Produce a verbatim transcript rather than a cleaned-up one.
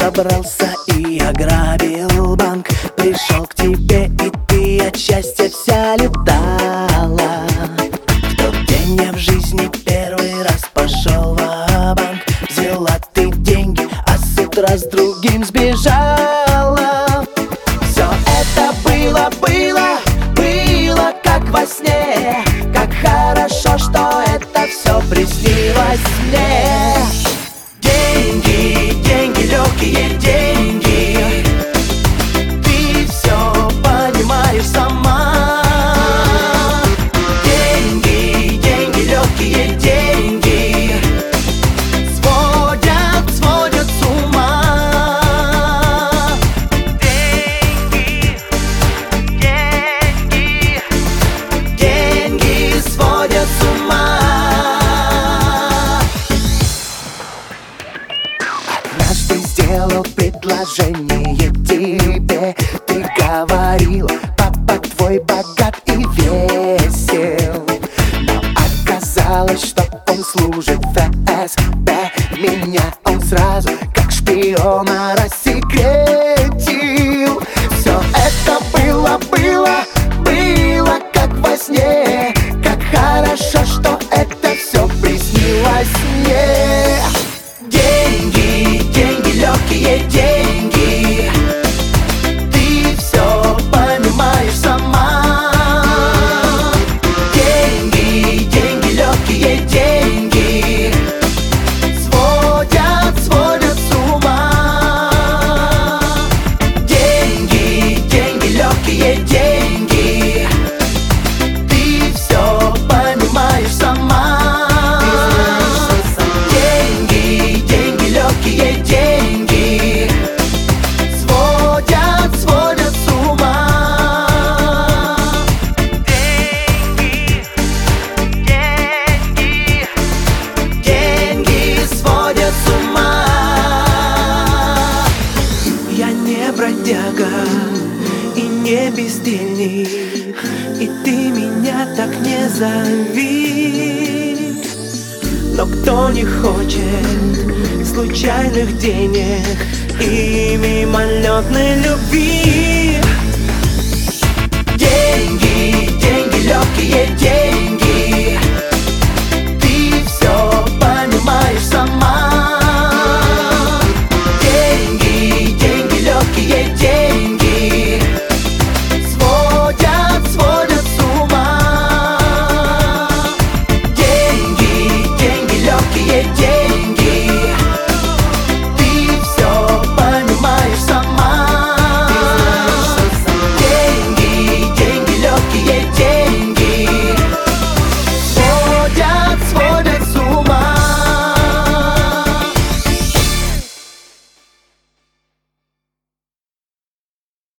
собрался и ограбил банк. Пришел к тебе, и ты от счастья вся летала. В тот день я в жизни первый раз пошел ва-банк. Взяла ты деньги, а с утра с другим сбежала. Все это было, было, было как во сне. Как хорошо, что это все приснилось мне. Деньги, деньги, легкие деньги. Ты все понимаешь сама. Деньги, деньги, легкие деньги. Сводят, сводят с ума. Деньги, деньги, деньги сводят с ума. Однажды сделал предложение тебе. Ты говорил, папа твой богат и весел. Но оказалось, что он служит в эс бэ. Меня он сразу как шпиона рассекретил. Все это было, было, было как во сне. Как хорошо, что это все приснилось мне. Деньги, деньги, легкие деньги. Ты все понимаешь сама. Деньги, деньги, легкие деньги. Сводят, сводят с ума. Деньги, деньги, легкие деньги. Ты все понимаешь сама. Легкие деньги сводят, сводят с ума. Деньги, деньги, деньги сводят с ума. Я не бродяга и не бездельник, и ты меня так не зови. Но кто не хочет случайных денег и мимолетной любви? Деньги, деньги, легкие деньги.